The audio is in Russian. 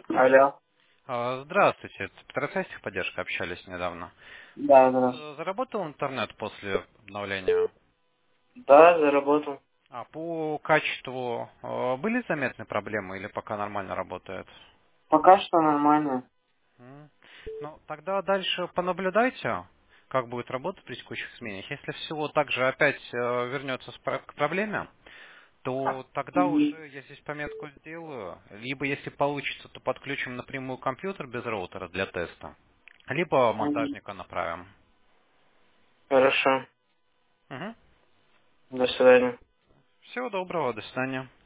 Алло. Здравствуйте, это Петросайских поддержка, общались недавно. У Да, вас здравствуйте. заработал интернет после обновления? Да, заработал. А по качеству были заметны проблемы или пока нормально работает? Пока что нормально. М. Ну, тогда дальше понаблюдайте, как будет работать при текущих сменах. Если всего также опять вернется к проблеме, то тогда Мгм. уже я здесь пометку сделаю. Либо, если получится, то подключим напрямую компьютер без роутера для теста. Либо Мгм. монтажника направим. Хорошо. Мгм. До свидания. Всего доброго, до свидания.